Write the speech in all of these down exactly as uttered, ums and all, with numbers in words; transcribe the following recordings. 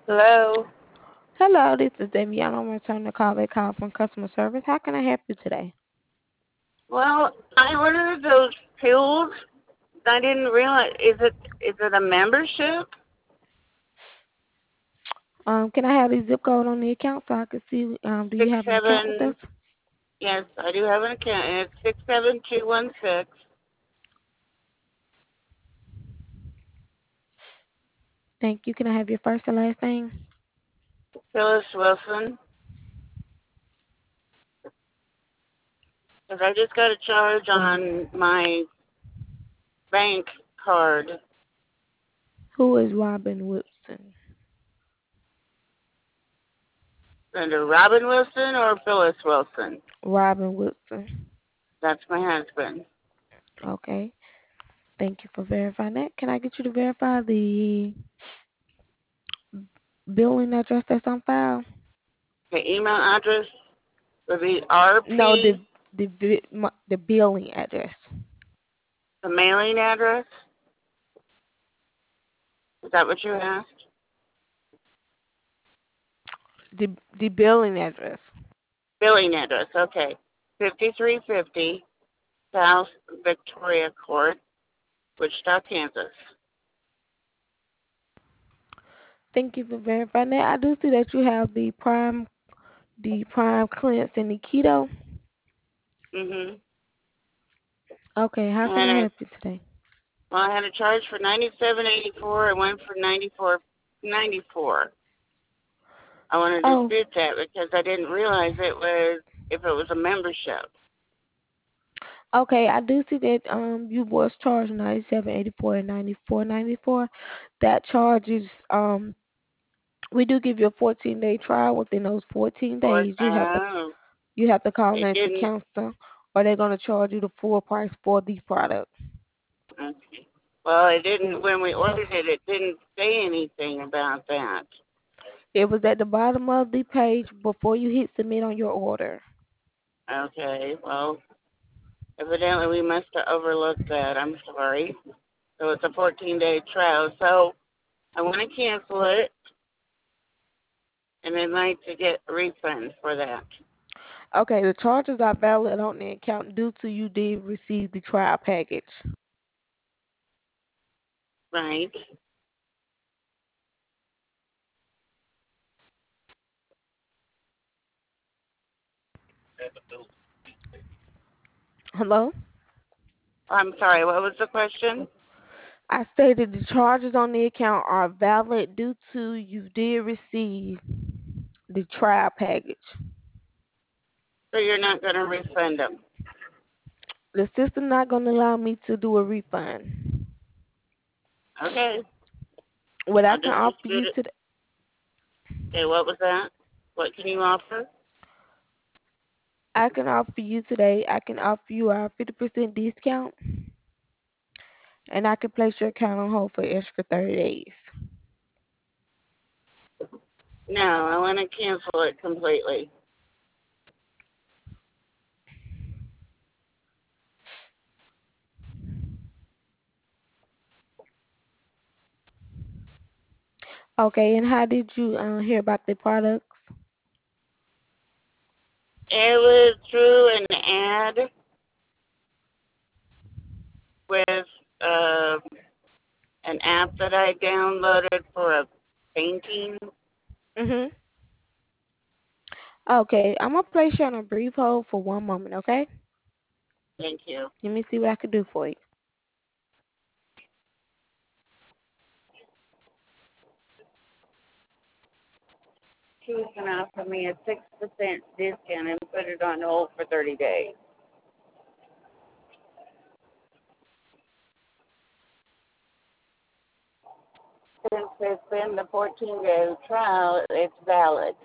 Hello. Hello, this is Daviana. I'm returning the call back call from customer service. How can I help you today? Well, I ordered those pills. I didn't realize. Is it is it a membership? Um, can I have the zip code on the account so I can see? Um, do you Six have an account with seven. us? Yes, I do have an account. And it's six seven two one six. Thank you. Can I have your first and last name? Phyllis Wilson. Because I just got a charge on my bank card Who is Robin Wilson? under Robin Wilson or Phyllis Wilson. Robin Wilson. That's my husband. Okay. Thank you for verifying that. Can I get you to verify the billing address that's on file? The email address would be No, R P. the the vi- mo- the billing address. The mailing address. Is that what you asked? The the billing address. Billing address. Okay. fifty-three fifty South Victoria Court, Wichita, Kansas. Thank you for verifying that. I do see that you have the prime the prime cleanse and the keto. Mhm. Okay, how I can had I a help you today? well, I had a charge for ninety-seven eighty-four and one for ninety-four ninety-four. I want to Oh, dispute that because I didn't realize it was if it was a membership. okay. I do see that um you was charged ninety seven eighty four and ninety four ninety four. That charge is um we do give you a fourteen day trial. Within those fourteen Or days, you have to oh, you have to call it in to didn't. cancel, or they're gonna charge you the full price for the product. Okay. Well, it didn't when we ordered it. It didn't say anything about that. It was at the bottom of the page before you hit submit on your order. Okay. Well, evidently we must have overlooked that. I'm sorry. So it's a fourteen day trial. So I want to cancel it and I'd like to get a refund for that. Okay, the charges are valid on the account due to you did receive the trial package. Right. Hello? I'm sorry. What was the question? I stated the charges on the account are valid due to you did receive the trial package. So you're not going to refund them. The system not going to allow me to do a refund. Okay. What I I'll can just offer dispute you it. today, Okay. What was that? What can you offer? I can offer you today, I can offer you our fifty percent discount, and I can place your account on hold for extra thirty days. No, I want to cancel it completely. Okay, and how did you uh, hear about the products? It was through an ad with uh, an app that I downloaded for a painting. Mhm. Okay, I'm gonna place you on a brief hold for one moment. Okay, Thank you. let me see what I can do for you. She was going to offer me a six percent discount and put it on hold for thirty days. Since it's been the fourteen day trial, it's valid.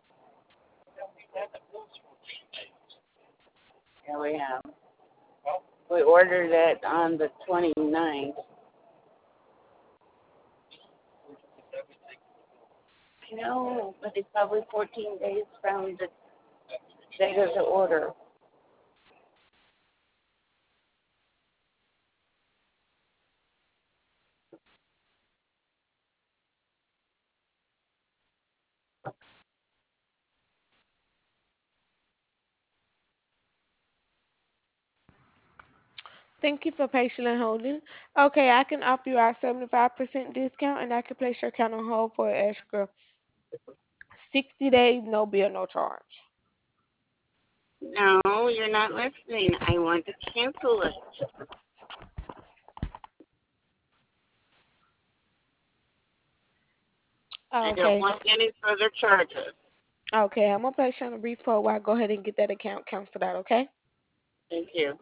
Here we have. We ordered it on the twenty-ninth. No, but it's probably fourteen days from the date of the order. Thank you for patiently holding. Okay, I can offer you our seventy-five percent discount, and I can place your account on hold for an extra sixty days, no bill, no charge. No, you're not listening. I want to cancel it. I don't Okay. want any further charges. Okay, I'm gonna place you on a brief hold while I go ahead and get that account canceled out, okay? Thank you.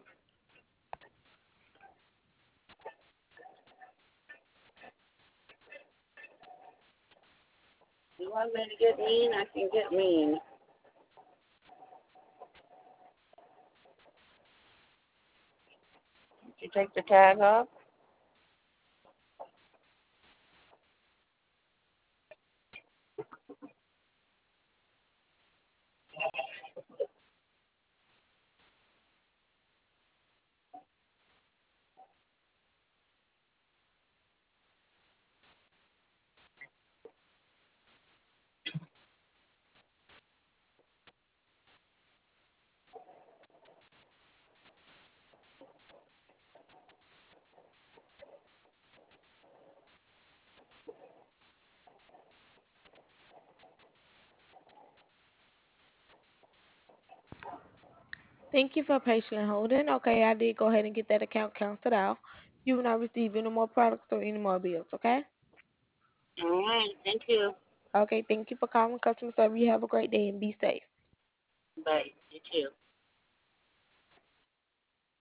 You want me to get mean? I can get mean. Did you take the tag off? Thank you for patiently holding. Okay, I did go ahead and get that account canceled out. You will not receive any more products or any more bills, okay? All right. Thank you. Okay, thank you for calling customer service. You have a great day and be safe. Bye. You too.